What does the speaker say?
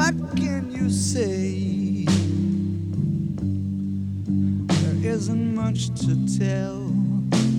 what can you say? There isn't much to tell.